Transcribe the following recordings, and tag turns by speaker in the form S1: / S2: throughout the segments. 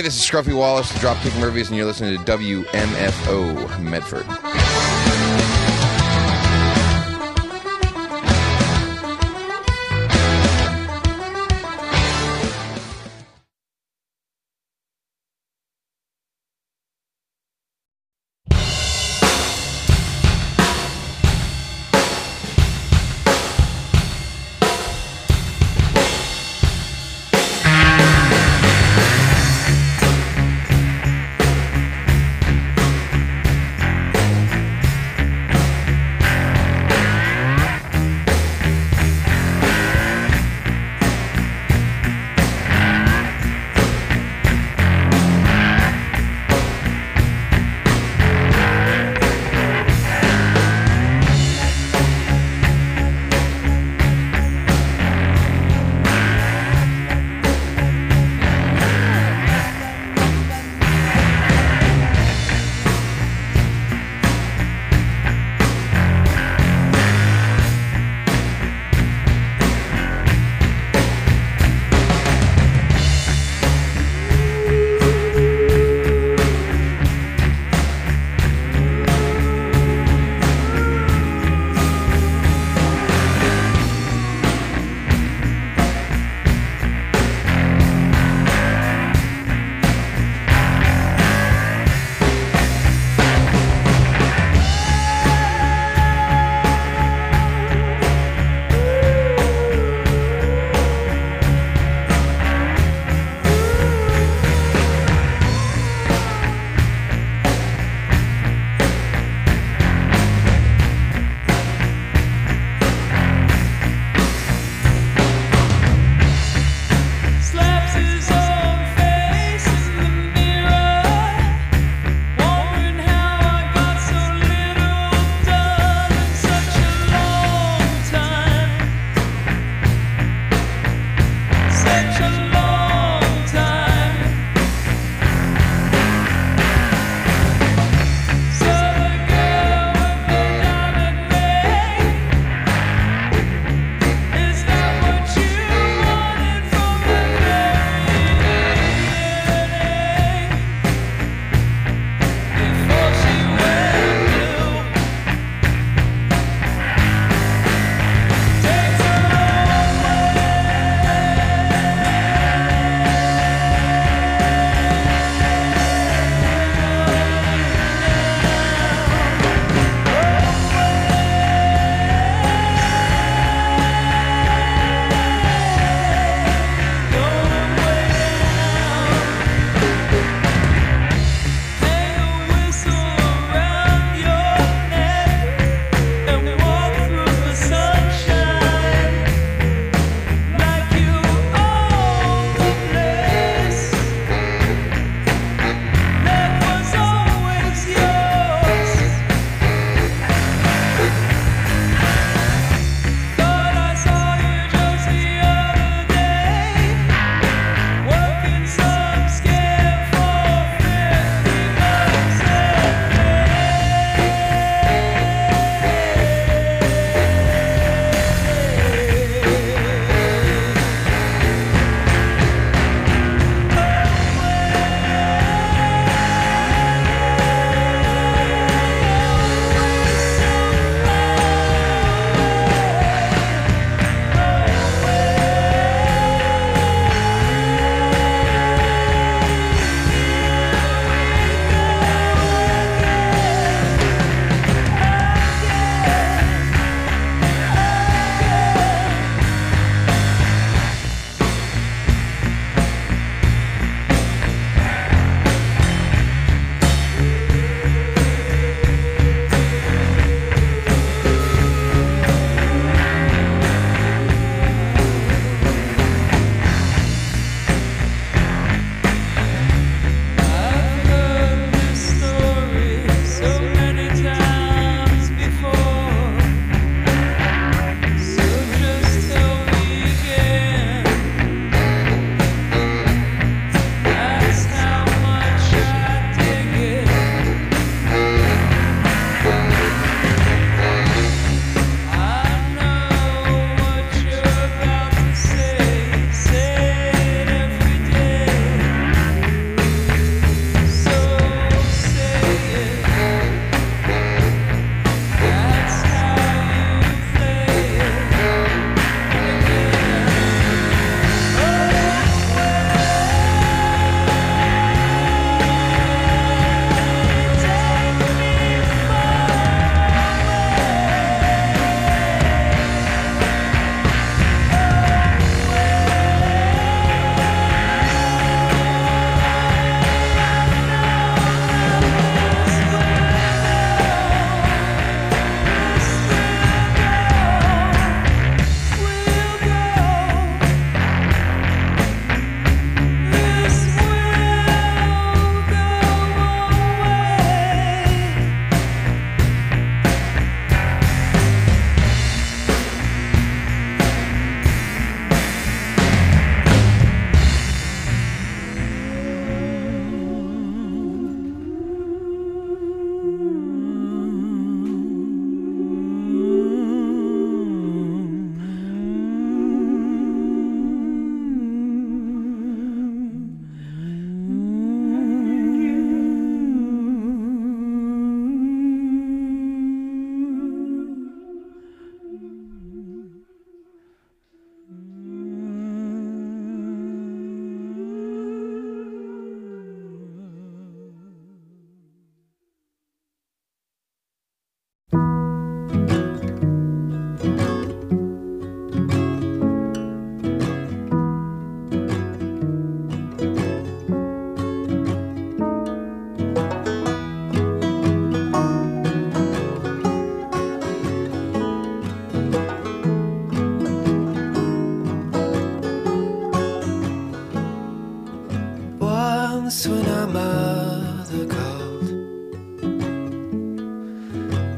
S1: this is Scruffy Wallace, the Dropkick Murphys, and you're listening to WMFO Medford.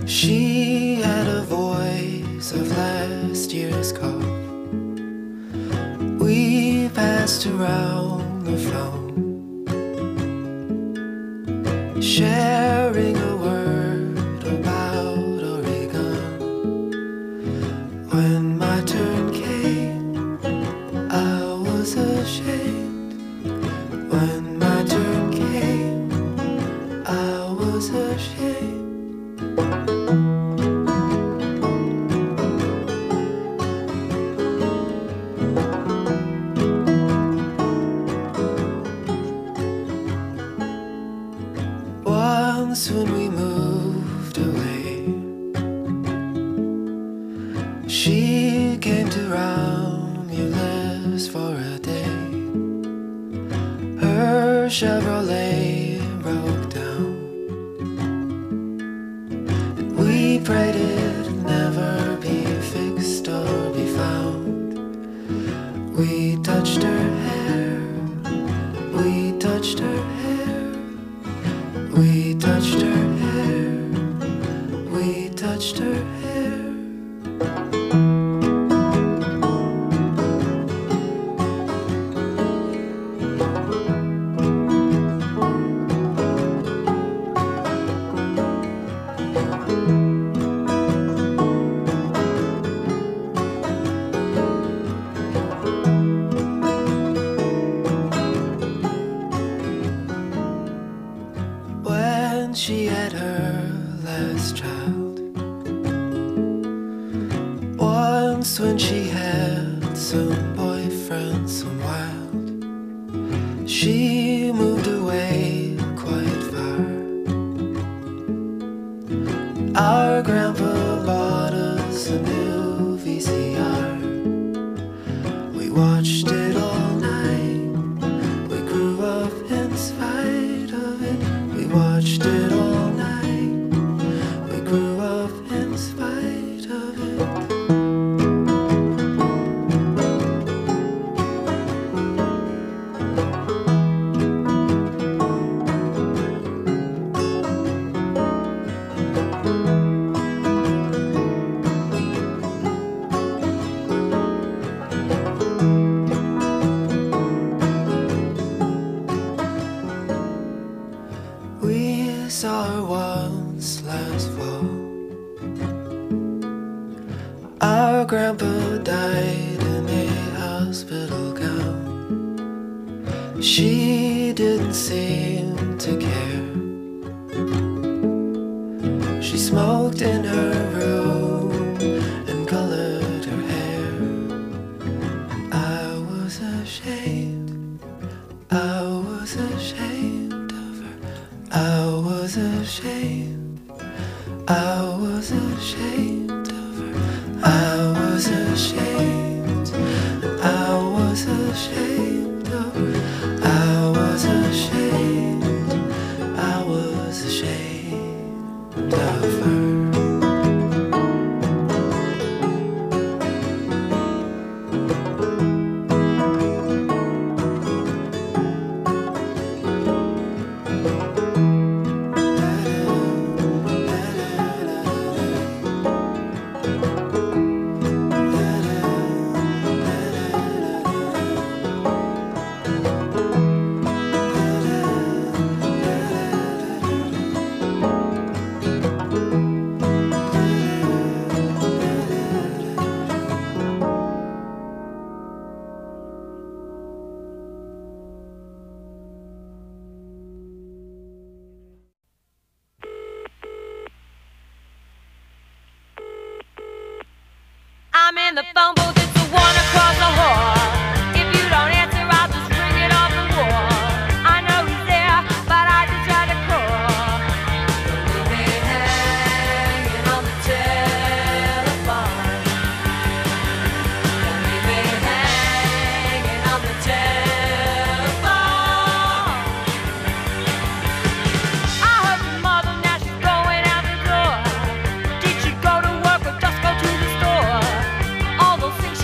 S2: She had a voice of last year's cough. We passed around the phone, sharing a word about Oregon. When my turn came, I was ashamed. When my turn came, I was ashamed. Once when we moved away, she came to Romulus for a day. Her Chevrolet broke down. We prayed it'd never be fixed or be found. We touched her hair, we touched her hair, we touched her hair, we touched her hair. When she had her last child, once when she had some boyfriend, some wild, she moved away quite far. Our grandpa bought us a new VCR. We watched it all night. We grew up in spite of it. We watched it all night. We grew up in spite of it. We saw her once last fall. Our grandpa died in a hospital gown. She didn't seem to care. She smoked in her room and colored her hair. And I was ashamed. I was ashamed of her. I was ashamed. I was ashamed of her. I was ashamed. I was ashamed of her. I was ashamed. I was ashamed of her.
S3: I'm in the phone booth, it's the one across the hall. If you don't answer, I'll just ring it off the wall. I know he's there, but I just tried to call. Leave me hanging on the telephone. Leave me hanging on the telephone. I heard your mother, now she's going out the door. Did she go to work or just go to the store? All those things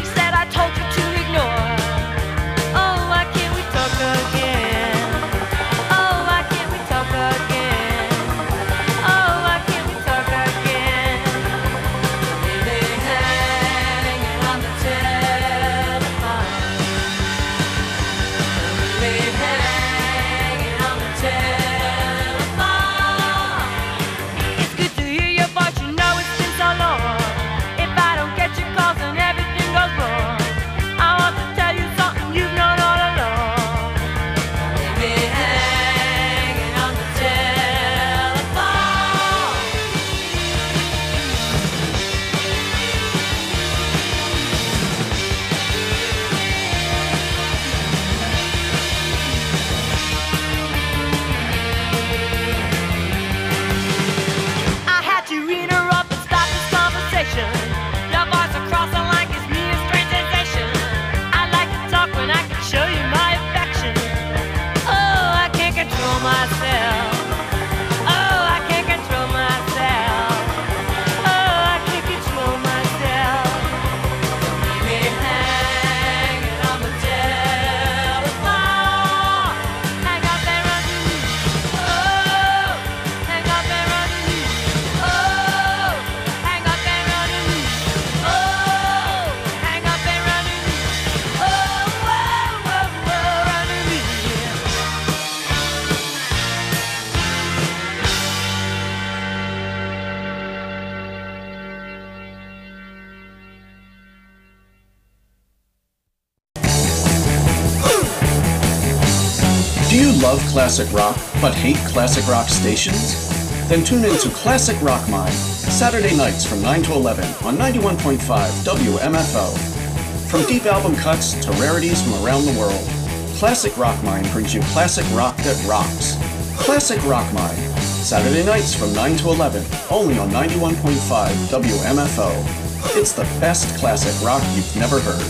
S4: love classic rock but hate classic rock stations? Then tune in to Classic Rock Mine, Saturday nights from 9 to 11 on 91.5 WMFO. From deep album cuts to rarities from around the world, Classic Rock Mine brings you classic rock that rocks. Classic Rock Mine, Saturday nights from 9 to 11, only on 91.5 WMFO. It's the best classic rock you've never heard.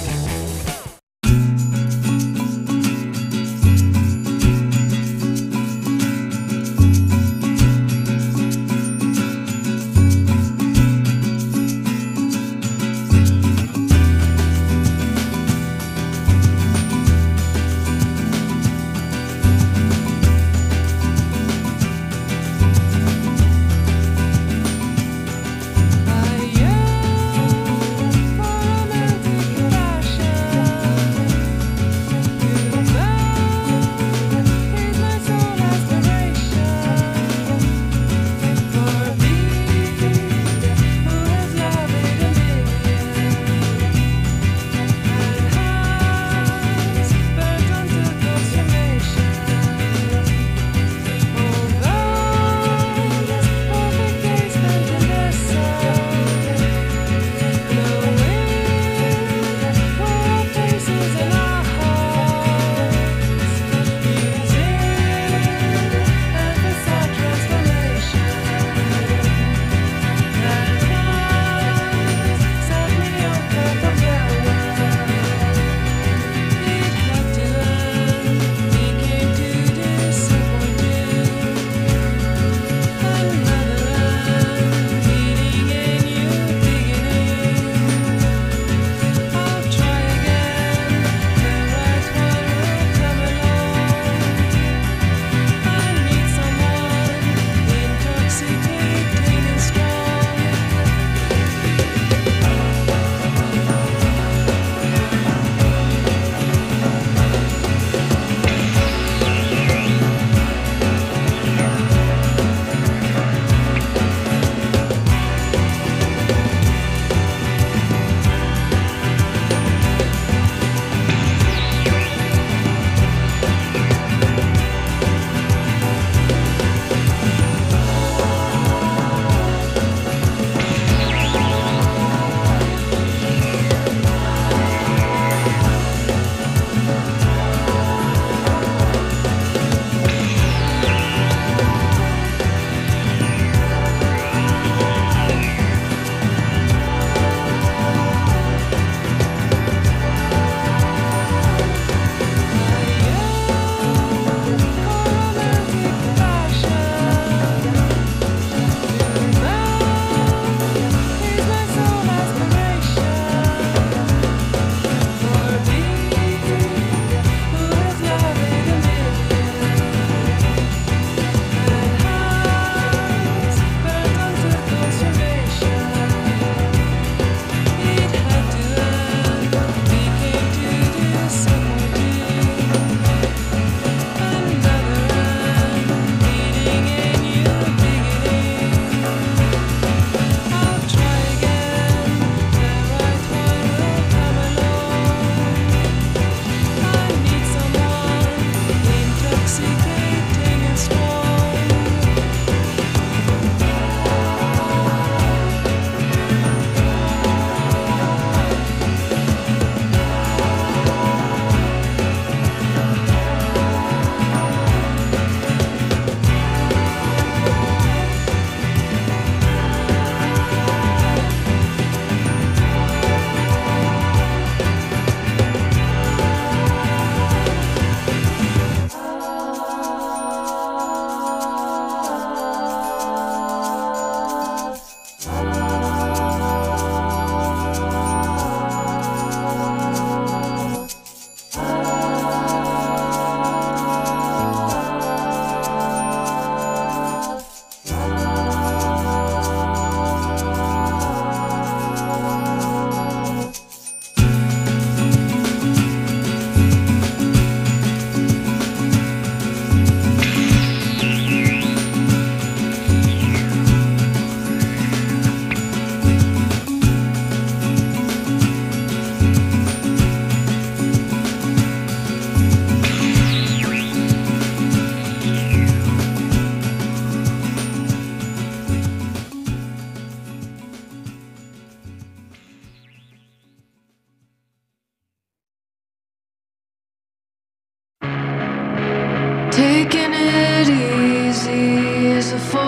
S3: I yearn for a melody that I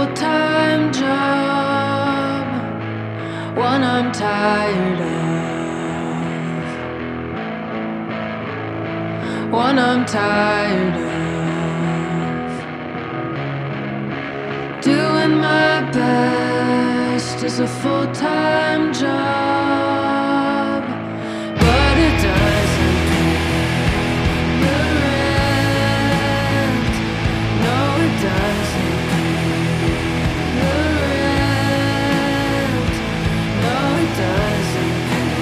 S2: full-time job, one I'm tired of, one I'm tired of. Doing my best is a full-time job, but it doesn't pay the rent. No, it doesn't pay the rent. No, it doesn't pay.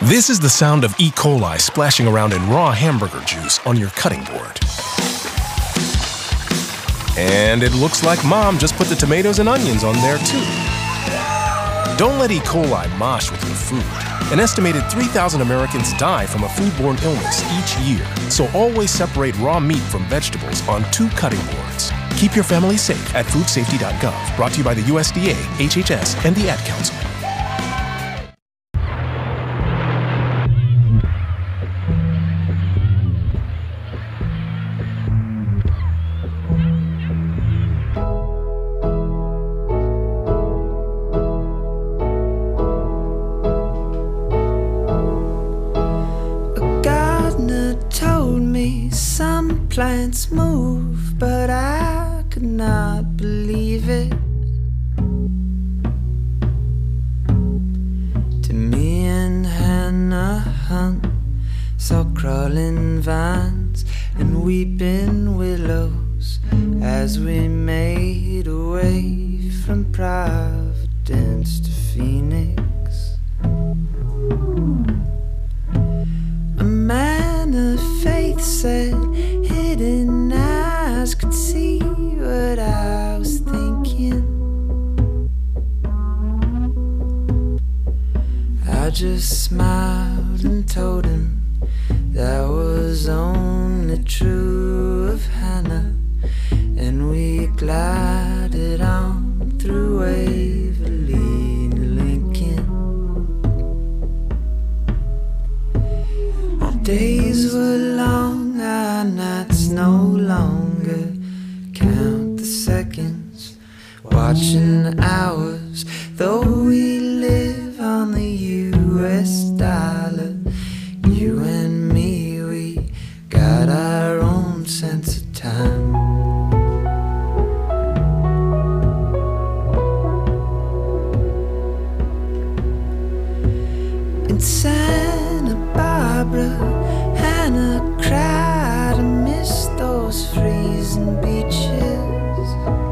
S5: This is the sound of E. coli splashing around in raw hamburger juice on your cutting board. And it looks like Mom just put the tomatoes and onions on there too. Don't let E. coli mosh with your food. An estimated 3,000 Americans die from a foodborne illness each year, so always separate raw meat from vegetables on 2 cutting boards. Keep your family safe at foodsafety.gov. Brought to you by the USDA, HHS, and the Ad Council.
S2: Plants move, but I could not believe it. To me and Hannah Hunt saw crawling vines and weeping willows as we made our way from Providence to Phoenix. A man of faith said hidden eyes could see what I was thinking. I just smiled and told him that was only true of Hannah, and we glided on through Waverly and Lincoln. Our days were long, our nights no longer. Count the seconds, watching the hours. Though we live on the US dollar, you and me, we got our own sense of time. In Santa Barbara, Hannah cried and missed those freezing beaches.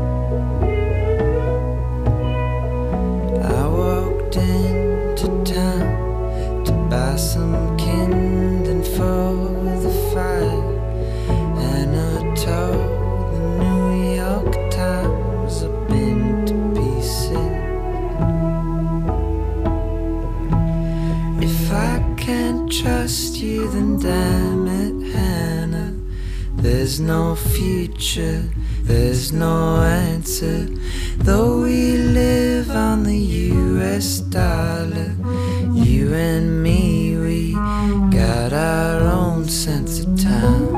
S2: I walked into town to buy some kindling for the fire, and I told the New York Times I've been to pieces. If I can't trust you, then damn it, Hannah, there's no future, there's no answer. Though we live on the US dollar, you and me, we got our own sense of time.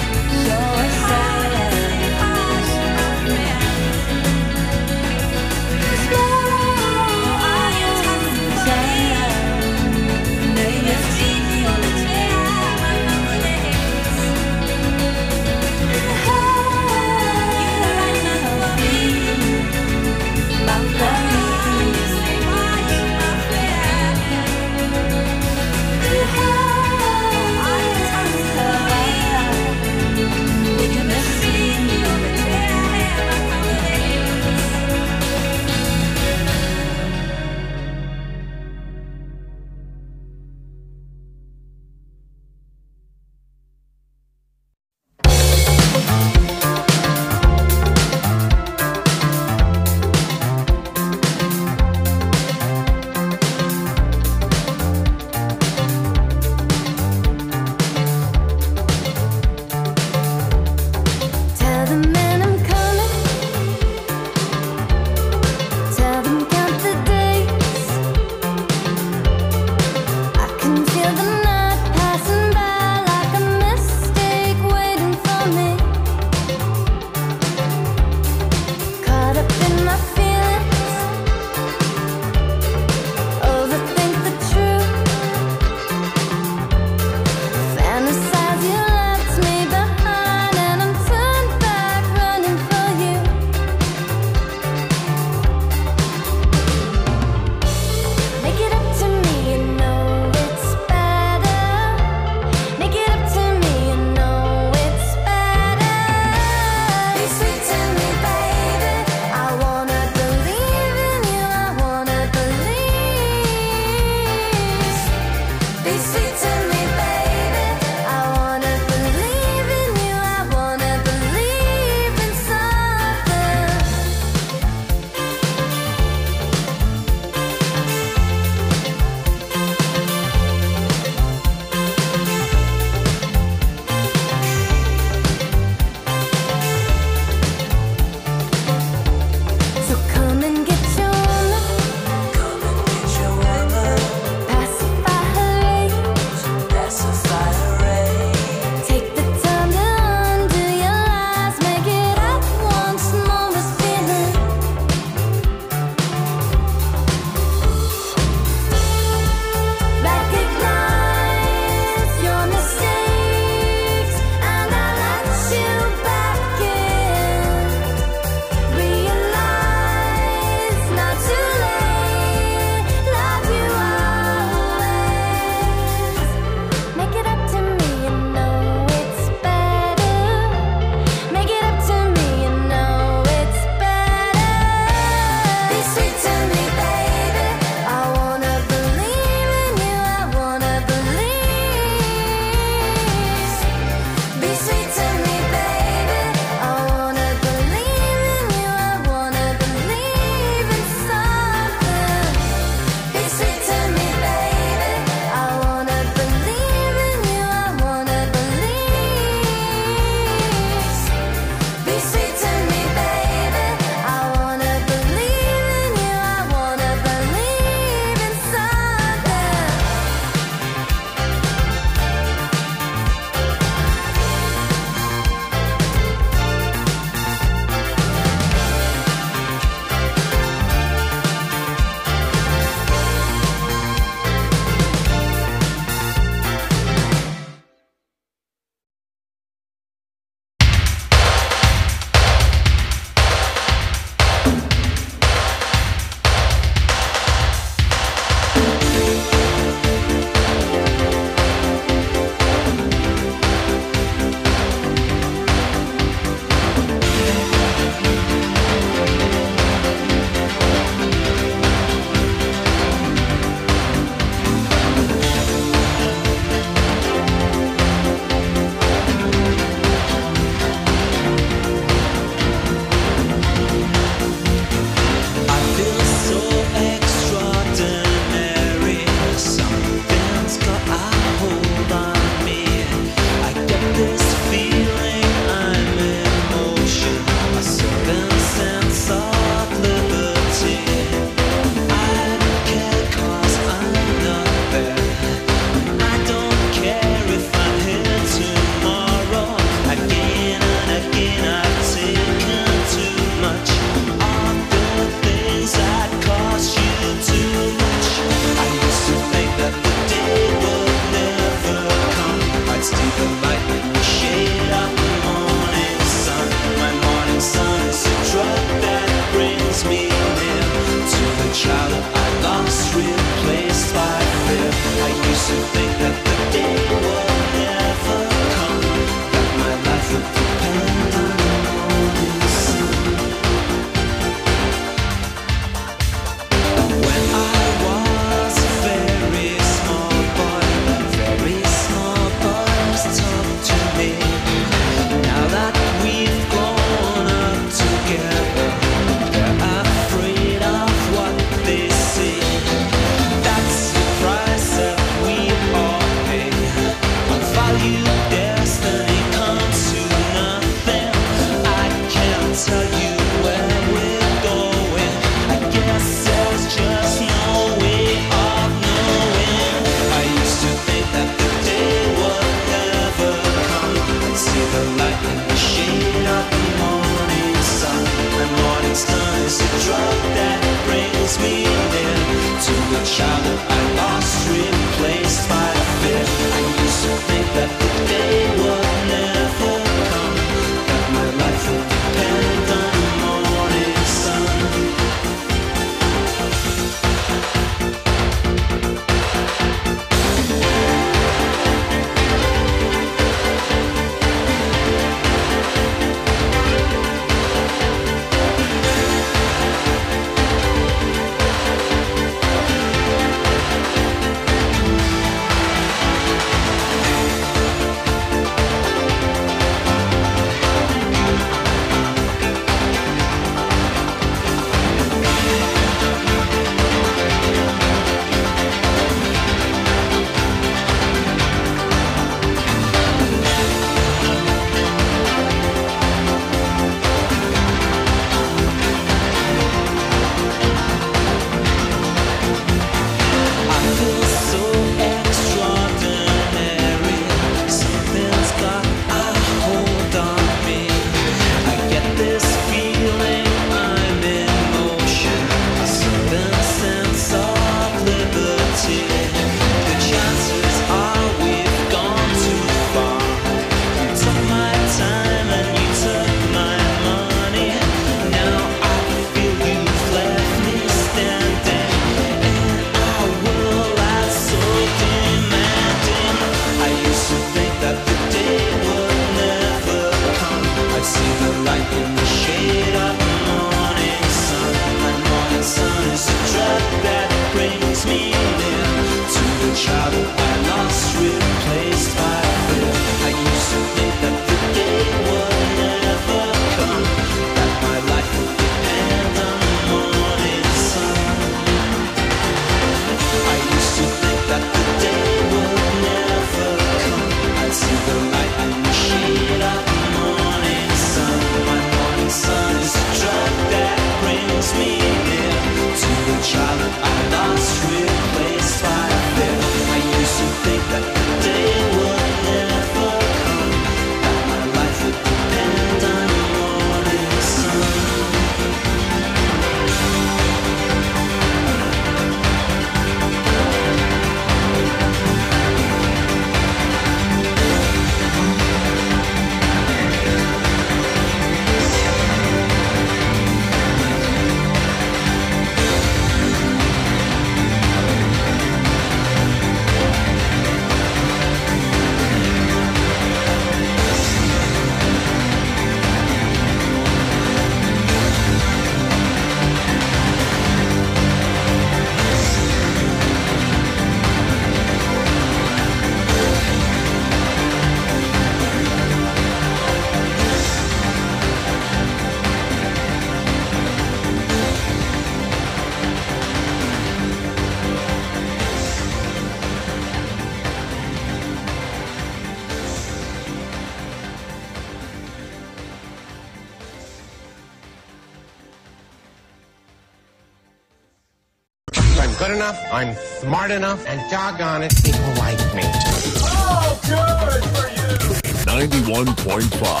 S6: I'm good enough, I'm smart enough, and doggone it, people like me.
S7: Oh, good for you!
S8: 91.5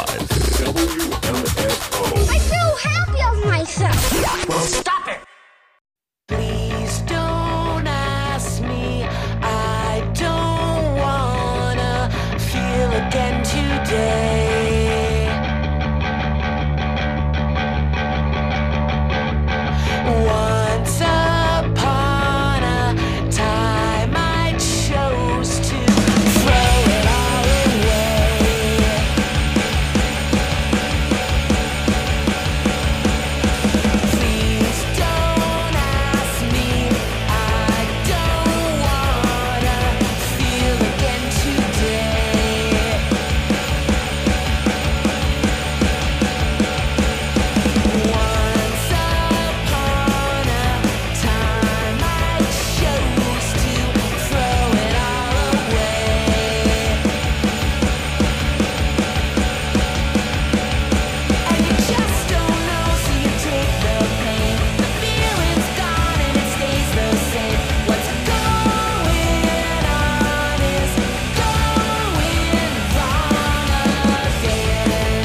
S8: WMFO.
S9: I feel happy of myself.
S7: Well, stop it!
S3: Please don't ask me. I don't wanna feel again today. Once upon a time I chose to throw it all away. Please don't ask me. I don't wanna feel again today. Once upon a time I chose to throw it all away. And you just don't know, so you take the pain. The feeling's gone and it stays the same. What's going on is going wrong again.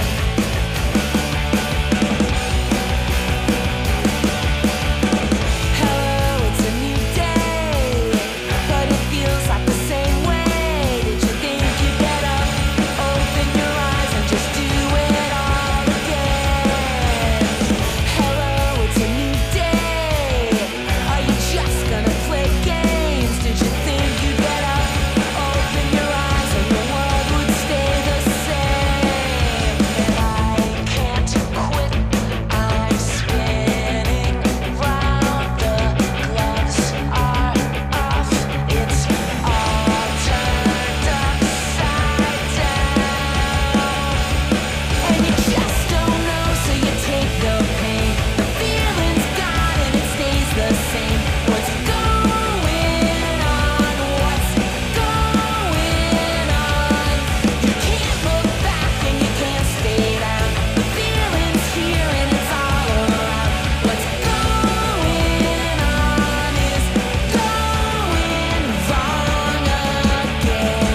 S3: Hello, it's a new day, but it feels like the same way. Did you think you'd better open your eyes and just do it all again? Hello, it's a new day. Are you just gonna play games? Did you think you'd better open your eyes and the world would stay the same? And I can't quit. I'm spinning round. The gloves are off. It's all turned upside down. And you just don't know, so you take the pain. The feeling's gone and it stays the same. What's going on? What's going on? You can't look back and you can't stay down. The feeling's here and it's all around. What's going on is going wrong again.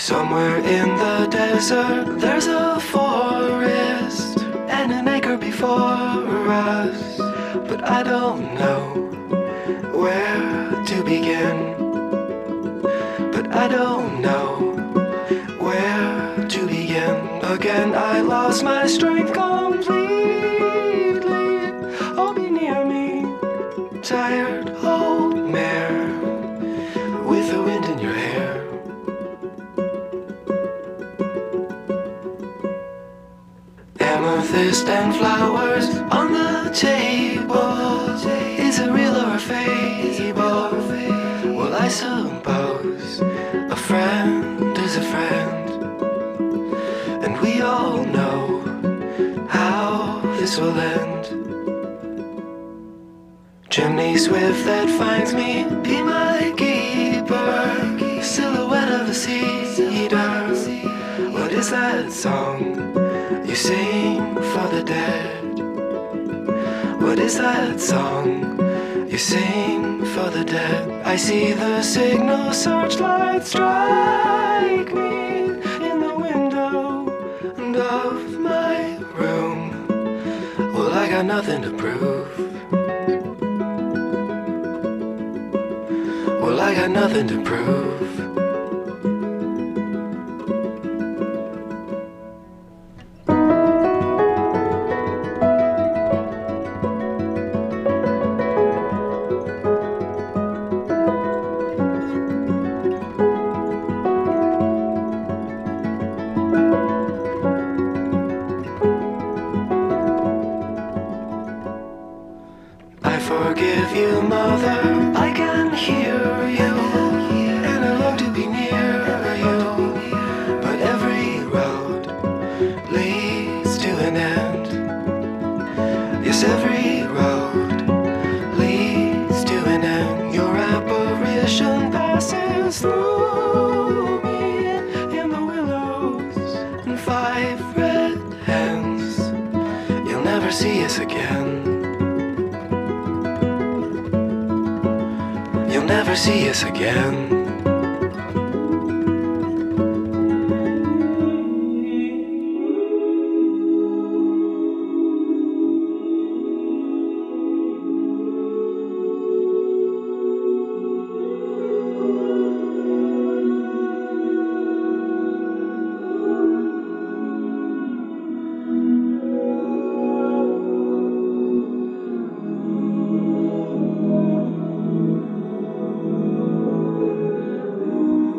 S2: Somewhere in the desert there's a forest and an acre before us, but I don't know where to begin. But I don't know where to begin. Again I lost my strength completely. Oh, be near me, tired old mare with the wind in your hair. Amethyst and flowers on the table. Is it real or a fable? Well, I suppose a friend is a friend, and we all know how this will end. Chimney swift that finds me, be my keeper. Silhouette of a cedar. What is that song you sing for the dead? What is that song you sing for the dead? I see the signal searchlight strike me in the window of my room. Well, I got nothing to prove. Well, I got nothing to prove. Forgive you, mother, I can hear you, and I long to be near you, but every road leads to an end. Yes, every road leads to an end. Your apparition passes through me in the willows and 5 red hens. You'll never see us again. You'll never see us again.